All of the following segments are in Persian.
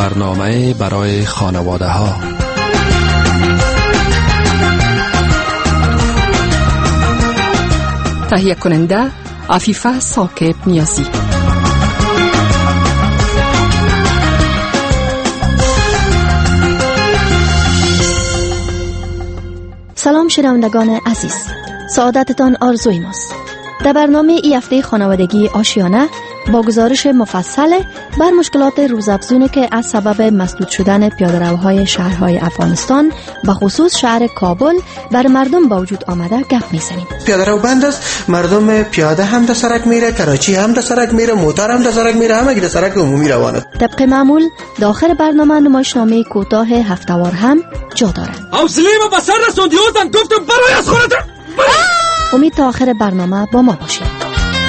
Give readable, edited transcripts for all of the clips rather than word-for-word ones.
برنامه برای خانواده ها. تهیه کننده عفیفه ثاقب نیازی. سلام شنوندگان عزیز، سعادتتان آرزوی ماست. در برنامه ای هفته خانوادگی آشیانه با گزارش مفصل بر مشکلات روزافزونی که از سبب مسدود شدن پیاده‌روهای شهرهای افغانستان به خصوص شهر کابل بر مردم با وجود آمده گپ می‌زنیم. پیاده‌رو بند است، مردم پیاده هم در سرک میره، کراچی هم در سرک میره، موتر هم در سرک میره، همه در سرک عمومی روان است. طبق معمول داخل برنامه نمایشنامه کوتاه هفته‌وار هم جا دارد. حوصله ما به سر رسوندی، گفتم برای از خودت. امید تا آخر برنامه با ما باشید.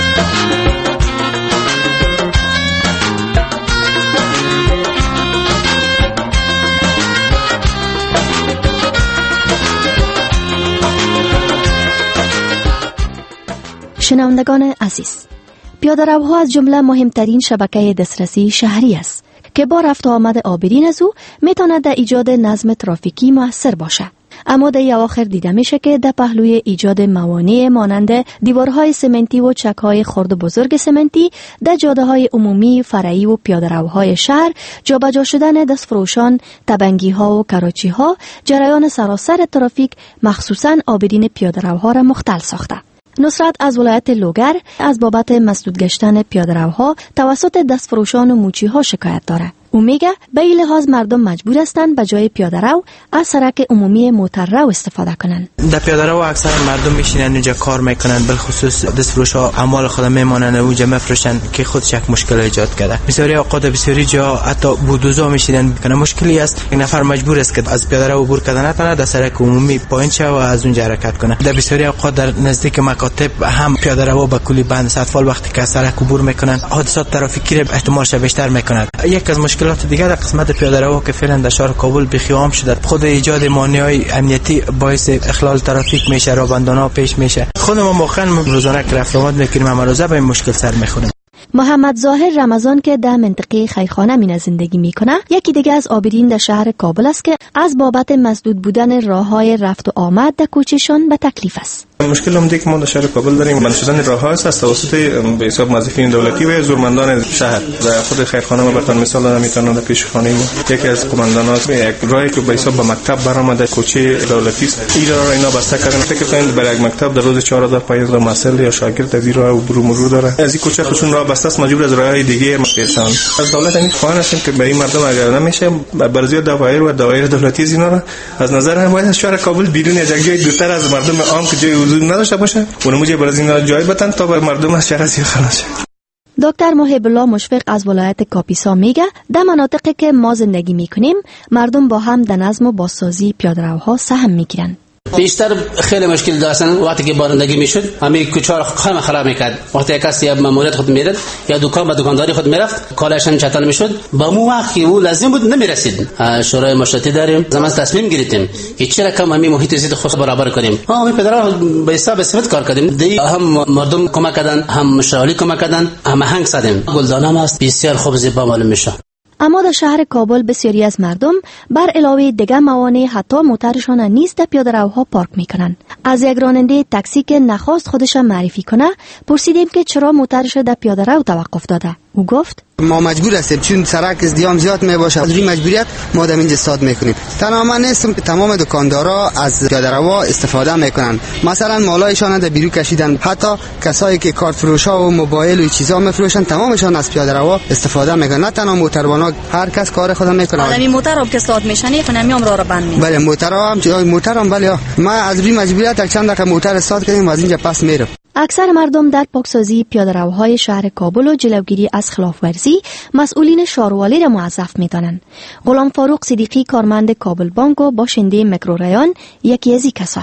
شنوندگان عزیز، پیاده‌روها از جمله مهمترین شبکه دسترسی شهری است که با رفت و آمد عابرین از او میتواند در ایجاد نظم ترافیکی مؤثر باشد. اما در اواخر دیده میشه که در پهلوی ایجاد موانع مانند دیوارهای سمنتی و چک‌های خرد و بزرگ سمنتی در جاده‌های عمومی، فرعی و پیاده‌روهای شهر، جابجا شدن دستفروشان، تبنگی‌ها و کراچی‌ها جریان سراسر ترافیک مخصوصاً عابرین پیاده‌روها را مختل ساخته. نصرت از ولایت لوگر از بابت مسدود گشتن پیاده‌روها توسط دستفروشان و موچی‌ها شکایت دارد. او میگه به این لحاظ مردم مجبور هستند به جای پیاده‌رو از سرک عمومی موتررو استفاده کنند. در پیاده‌رو اکثر مردم میشینن اونجا کار میکنن، بالخصوص دستفروش‌ها اعمال خود میمونن اونجا میفروشن که خودش یک مشکل ایجاد کرده. بسیاری اوقات بسیاری جا حتی بودوزا میشینن کنه مشکلی است. یک نفر مجبور است که از پیاده‌رو عبور کنه نتونه در سرک عمومی پایین شه و از اونجا حرکت کنه. در بسیاری اوقات در نزدیک مکاتب هم پیاده‌رو به کلی بند است. اطفال وقتی که سرک عبور میکنن حادثات ترافیکی را احتمالش بیشتر میکنند. یک از مشکلات دیگر در قسمت پیاده‌رو که فعلا در شهر کابل بخیام شده، خود ایجاد مانع‌های امنیتی باعث اخلال ترافیک میشه، رابندانا پیش میشه. خود ما واقعا روزانه که رفت آمد میکنیم اما روزه به این مشکل سر میخوریم. محمد ظاهر رمضان که در منطقه خیخانه مینه زندگی میکنه، یکی دیگه از عابرین در شهر کابل است که از بابت مسدود بودن راههای رفت و آمد در کوچه‌شان به تکلیف است. مشکل عمده که ما در شهر کابل داریم بند شدن راه‌ها است از توسط به حساب موظفین دولتی و زورمندان شهر. در خود خیرخانه ما براتون مثال دادم، میتونم در پیش خانه ما یکی از قماندان‌ها یک راهی که به حساب به مکتب برآمده کوچه دولتی است، این راه را اینا بسته کردن. فکر کنید برای یک مکتب در روز 4000 محصل یا شاگرد از این راه عبور مرور داره، از این کوچه خودشون راه بسته است، مجبور از راه‌های دیگه برسن. از دولت این خواهان هستیم که به این مردم اگر نمیشه برزی دوایر و دوایر دولتی از اینا را از نظر هم باید از شهر کابل بیرون از یک جای دورتر از مردم عام که جای حضور نداشته باشه اونم موجه برای اینا جای بتن تا بر مردم از شهر از خلاص شه. دکتر محب الله مشفق از ولایت کاپیسا میگه در مناطقی که ما زندگی میکنیم مردم با هم در نظم و بازسازی پیاده‌روها سهم میگیرن. بیشتر خیلی مشکل داشتن وقتی که بارندگی میشد، همه کوچه را خیلی خراب میکرد. وقتی کسی یا ماموریت خود میرد یا دکان به دکانداری خود میرفت کالاشان چتال میشد، با مو وقتی او لازم بود نمیرسید. شورای مشورتی داریم، زمان تصمیم گرفتیم که چرا کم همین محیط زیست خود برابر کنیم. همین پدرها به حساب استفاده کار کردیم، دی هم مردم کمک کردن، هم مشاوری کمک کردن، هم هنگ زدیم. گلدانم است بسیار خوب زیبا معلوم میشه. اما در شهر کابل بسیاری از مردم بر علاوه دیگر موانع حتی موترشان نیز در پیاده‌روها پارک میکنن. از یک راننده تاکسی که نخواست خودش معرفی کنه پرسیدیم که چرا موترش در پیاده‌رو توقف داده. او گفت ما مجبور هستیم چون سرک ازدحام زیاد میباشه، از روی مجبوریت ما در اینجا استاد میکنیم. تنها من نیستم، تمام دکاندارا از پیاده‌رو استفاده میکنن. مثلا مالایشان در بیرون کشیدن، حتی کسایی که کارت فروشا و موبایل و چیزا میفروشن تمامشان از پیاده‌رو استفاده میکنن. نه تنها موتربانا، هر کس کار خودم میکنه. آدمی موترام که استاد میشنه کنم راه رو بند میکنه. بله موترام بله ما از روی مجبوریت یک چند دقیقه موتر استاد کردیم و از اینجا پس میرم. اکثر مردم در پاکسازی پیاده‌روهای شهر کابل و جلوگیری از خلاف‌ورزی مسئولین شهروالی را موظف می‌دانند. غلام فاروق صدیقی کارمند کابل بانک و باشنده میکروریان یکی از این کسا است.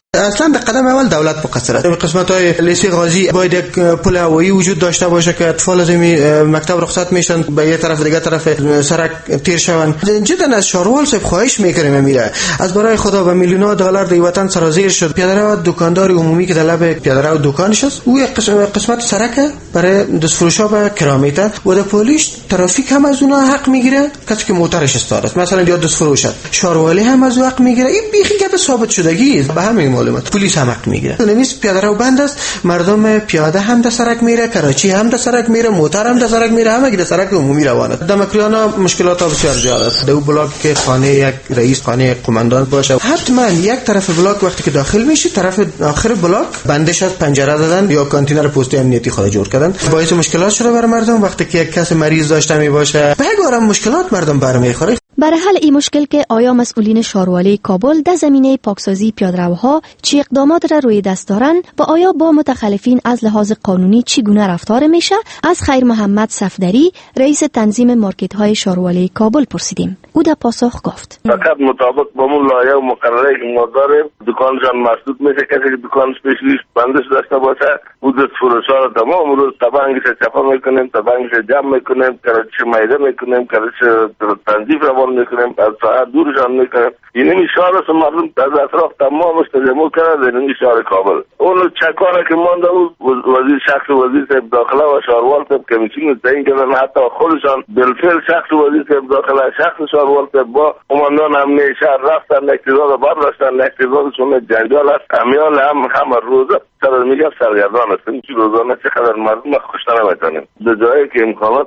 اصلا در قدم اول دولت مقصر است. قسمت‌های لیسه غازی باید یک پل هوایی وجود داشته باشه که اطفال از مکتب رخصت میشن به یه طرف دیگه طرف سرک تیر شوند. جدا از شاروال صاحب خواهش میکنیم میره از برای خدا و میلیون‌ها دلار در وطن سرازیر شد. پیاده‌رو دکاندار عمومی که در لب پیاده‌رو دکانش است او قسمت سرک برای دستفروشا به کرامت و در پلیس ترافیک هم از اونها حق میگیره کسی که موتورش استاد است مثلا یا دستفروش شاروالی هم از حق میگیره. این بیخی گپ ثابت شدگی به همین معلومات پلیس هم حق میگیره. نمیست پیاده رو بند است مردم پیاده هم در سرک میره کراچی هم در سرک میره موتور هم در سرک میره همه در سرک عمومی روانه. در مکریانا مشکلات بسیار زیاد است. در بلاک که خانه یک رئیس خانه قماندان باشه حتما یک طرف بلاک وقتی که داخل میشی طرف آخر بلاک بندش از پنجره دادن یا کانتینر پست امنیتی خود جور کردن باعث مشکلات شده برای مردم. وقتی که یک کس مریض داشته می باشه بگارم مشکلات مردم برمیخوره. برای حل این مشکل که آیا مسئولین شاروالی کابل در زمینه پاکسازی پیاده‌روها چی اقدامات را روی دست دارند و آیا با متخلفین از لحاظ قانونی چگونه رفتار میشه از خیر محمد صفدری رئیس تنظیم مارکت های شاروالی کابل پرسیدیم. او در پاسخ گفت فقط مطابق با اون لایحه و مقرره که ما داریم دکانشان مسدود میشه. کسی که دکان اسپشیالیست بندش داشته باشه بودت فروشا رو تمام روز تبنگش چپا میکنیم تبنگش جمع میکنیم کراچی میده میکنیم کراچی تنظیف روان میکنیم از ساعت دورشان میکنیم. یعنی شهر است مردم از اطراف تمامش تجمع کرده. یعنی شهر کابل اون چکانه که مانده بود وزیر شخص وزیر صاحب داخله و شهروال صاحب کمیسیون تعیین کردن حتی خودشان بالفعل شخص وزیر صاحب داخله شخص شهروال صاحب با قماندان امنیه شهر رفتن اقتضاد برداشتن اقتضادشون جنجال است. امیال هم روزه سر میگه سرگردان است. این روزانه چقدر مردم خوشتن نمیتونیم در جایی که امکانات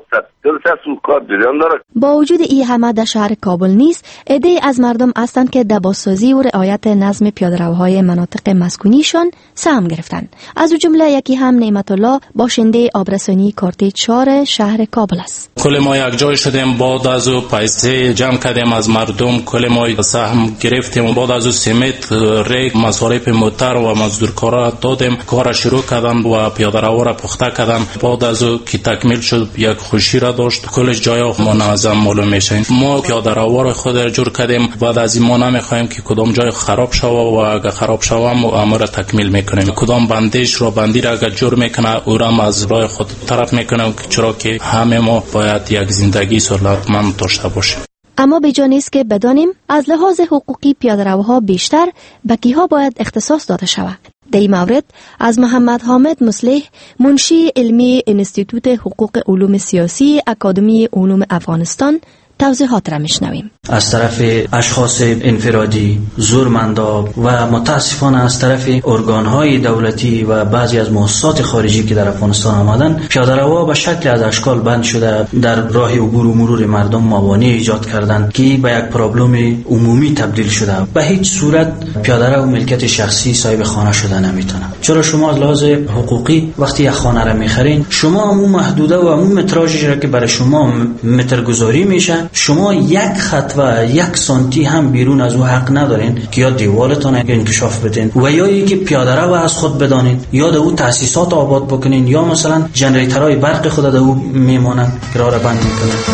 کار جریان داره. با وجود این همه در شهر کابل نیست عده‌ای از مردم هستند که در بازسازی و رعایت نظم پیاده‌روهای مناطق مسکونیشان سهم گرفتند. از جمله یکی هم نعمت الله باشنده آبرسانی کارت 4 شهر کابل است. کل ما یک جای شدیم بعد از او پیسه جمع کردیم از مردم کل ما سهم گرفتیم بعد از او سمت ریگ مصارف موتر و مزدورکارا دادیم کار شروع کردن و پیاده‌رو را پخته کردن. بعد از او که تکمیل شد یک خوشی را داشت کلش جای منظم معلوم میشه. ما پیاده‌رو را خود جور کردیم بعد از این ما نمیخوایم که کدام جای خراب شوه و اگر خراب شوه ما را تکمیل میکنیم. کدام بندش را بندی را اگر جور میکنه او را از راه خود طرف میکنیم چرا که همه ما باید یک زندگی سهولتمند داشته باشیم. اما بجا نیست که بدانیم از لحاظ حقوقی پیاده‌روها بیشتر به کیها باید اختصاص داده شود. در این مورد از محمد حامد مصلح منشی علمی انستیتوت حقوق علوم سیاسی اکادمی علوم افغانستان توضیحات را میشنویم. از طرف اشخاص انفرادی، زورمندا و متاسفانه از طرف ارگان‌های دولتی و بعضی از مؤسسات خارجی که در افغانستان آمدن پیاده‌رو به شکل از اشکال بند شده در راه عبور و مرور مردم موانع ایجاد کردند که به یک پرابلم عمومی تبدیل شده. به هیچ صورت پیاده‌رو ملکیت شخصی صاحب خانه شده نمیتونه. چرا شما از لحاظ حقوقی وقتی یک خانه را میخرین شما همون محدوده و همون متراژی را که برای شما متر گذاری میشه شما یک خط و یک سانتی هم بیرون از او حق ندارین که یا دیوارتان انکشاف بدین و یا اینکه پیاده‌رو از خود بدانین یا در او تأسیسات آباد بکنین یا مثلا ژنراتورهای برق خود در او میمونن راه را بند میکنن.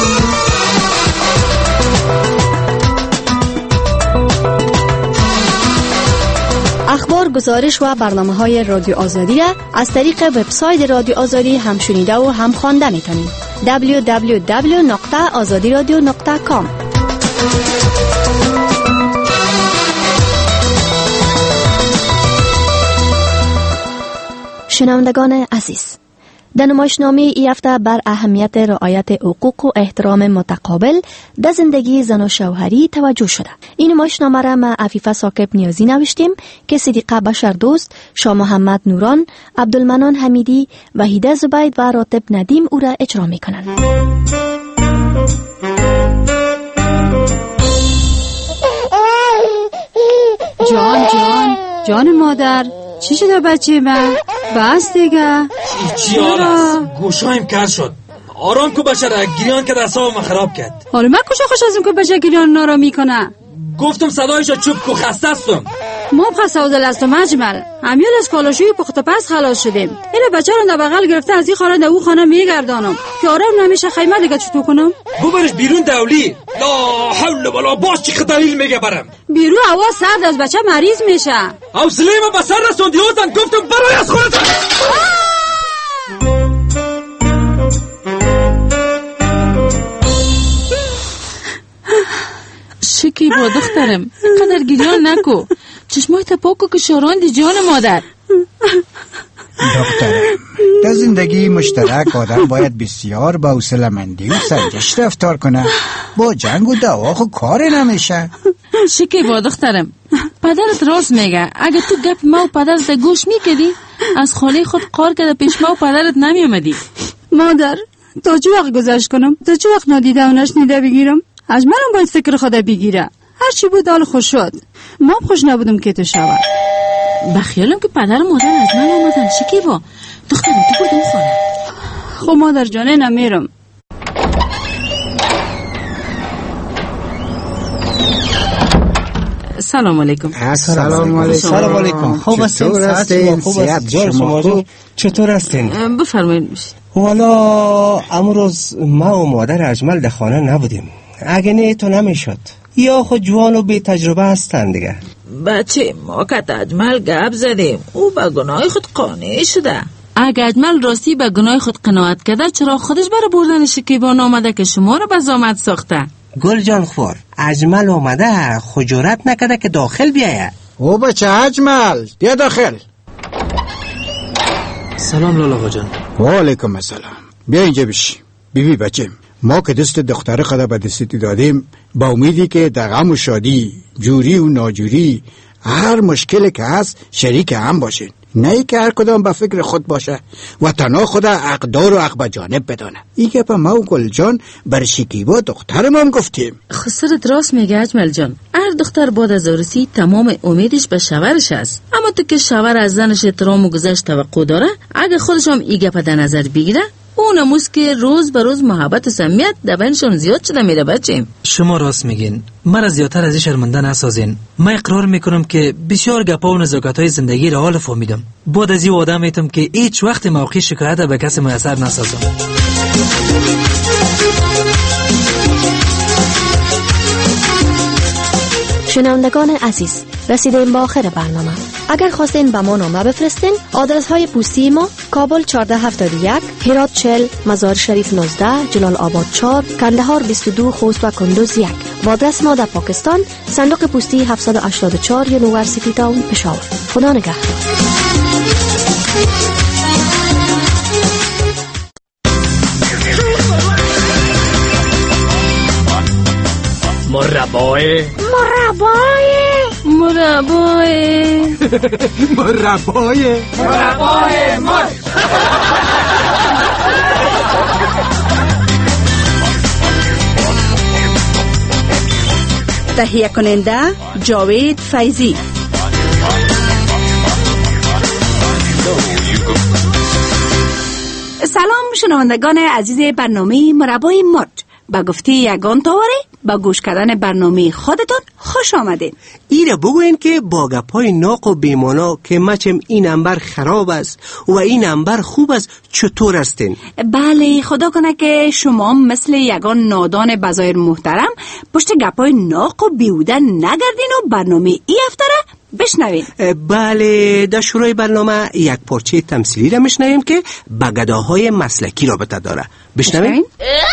اخبار، گزارش و برنامه‌های رادیو آزادی را از طریق وبسایت رادیو آزادی هم شنیده و هم خوانده می‌تونید. www.azadiradio.com شنوندگان عزیز، در نمایشنامه ای هفته بر اهمیت رعایت حقوق و احترام متقابل در زندگی زن و شوهری توجه شده. این نمایشنامه را ما عفیفه ثاقب نیازی نوشتیم که صدیقه بشر دوست، شاه محمد نوران، عبدالمنان حمیدی، وحیده زبید و راتب ندیم او را اجرا میکنند. جان مادر، چی شده بچه من؟ بس دیگه چی آرست؟ گوشایم کر شد. آرام کو بشره، گریان که دستام من خراب کرد. حالا من کجا خوش ازم که بشه گریان نارامی کنه؟ گفتم صدایشو چوب کو خسته استم. ما بخصاوزل است و مجمل همیال از کالاشوی پخت پس خلاص شدیم. اینه بچه رو در بغل گرفته از این خانه در او خانه میگردانم که آرام نمیشه. خیمه دیگه چطور کنم؟ ببرش بیرون دولی. لا حول ولا باش چی دلیل میگه برم بیرون هوا سرد از بچه مریض میشه. حوصله ما به سر رسوندی اوزن گفتم برای از خودت. شکی با دخترم قدر گریان نکو. چشمایت پاکو که شوراندی جان مادر. دخترم در زندگی مشترک آدم باید بسیار با حوصله‌مندی و سنجش رفتار کنه. با جنگ و دعوا خو کار نمیشه. شکی با دخترم پدرت راست میگه. اگه تو گپ ما و پدرت گوش میکردی از خاله خود قار کرده پیش ما و پدرت نمیومدی. مادر تا چه وقت گذشت کنم؟ تا چه وقت نادیده و نشنیده بگیرم؟ از منم باید فکر خدا بگیره. هر چی بود حال خوش شد. ما خوش نبودم که تو شود. بخیالم که پدر و مادر از من آمدن. شکی با دخترم تو بردم خانه. خب مادر جانه نمیرم. سلام علیکم. سلام علیکم. خوب هستین؟ صحت جان شما چطور هستین؟ بفرمایید. والا امروز ما و مادر اجمل در خانه نبودیم. اگه نه تو نمیشد. یا خود جوان و بی تجربه هستن دیگه. بچه ما که اجمل گپ زدیم او به گناه خود قانع شده. اگه اجمل راستی به گناه خود قناعت کرده چرا خودش برای بردن شکیبان آمده که شما رو به زامت ساخته؟ گل جان خور اجمل آمده خجالت نکده که داخل بیاید. او بچه اجمل بیا داخل. سلام لالا جان. و علیکم السلام. بیا اینجا بشی. بیبی بچه ما که دست دختر خدا به دستی دادیم با امیدی که در غم و شادی جوری و ناجوری هر مشکلی که هست شریک هم باشین، نه که هر کدام به فکر خود باشه و تنها خدا اقدار و عقب جانب بدانه. این که به ما و گل جان بر شکیبا دخترم هم گفتیم. خسرت راست میگه اجمل جان. هر دختر بعد از عروسی تمام امیدش به شوهرش است. اما تو که شوهر از زنش احترام و گذشت توقع داره، اگه خودش هم این گپ در نظر بگیره اونموز که روز به روز محبت و صمیمیت در بینشون زیاد شده میره. بچه شما راست میگین. مرا زیادتر از این شرمنده نسازین. من اقرار میکنم که بسیار گپا و نزاکت‌های زندگی را حال فهمیدم. بعد از این وعده میتم که هیچ وقت موقع شکایت به کسی میسر نسازم. شنوندگان عزیز رسیدیم با آخر برنامه. اگر خواستین به ما نامه بفرستین آدرس های پستی ما کابل 1471 هرات 40 مزار شریف 19 جلال آباد 4 کندهار 22 خوست و کندوز 1 و آدرس ما در پاکستان صندوق پستی 784 یونیورسیتی تاون پشاور. خدا نگهدار. مربای تهیه کننده جاوید فیضی. سلام شنوندگان عزیز برنامه مربای مرد. با گفته یگان تاوری با گوش کردن برنامه خودتون خوش آمدین. ایره بگوین که با گپای ناق و بیمانا که مچم این انبر خراب است و این انبر خوب است چطور هستین؟ بله خدا کنه که شما مثل یگان نادان بظاهر محترم پشت گپای ناق و بیهوده نگردین و برنامه ای هفته را بشنوین. بله در شروع برنامه یک پارچه تمثیلی را میشنویم که با گداهای مسلکی رابطه داره. بشنوین؟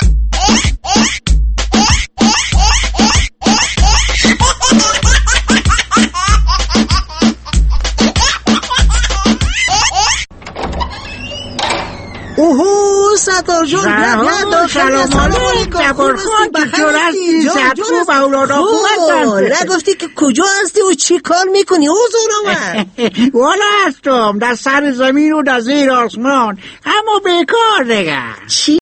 اوهو ستار جون سلام علیکم. جبرخان چطور هستی؟ صحت خوب اولادا خوب هستن؟ نگفتی که کجا هستی و چی کار میکنی حضور من؟ والا هستم در سر زمین و در زیر آسمان اما بیکار دیگه. چی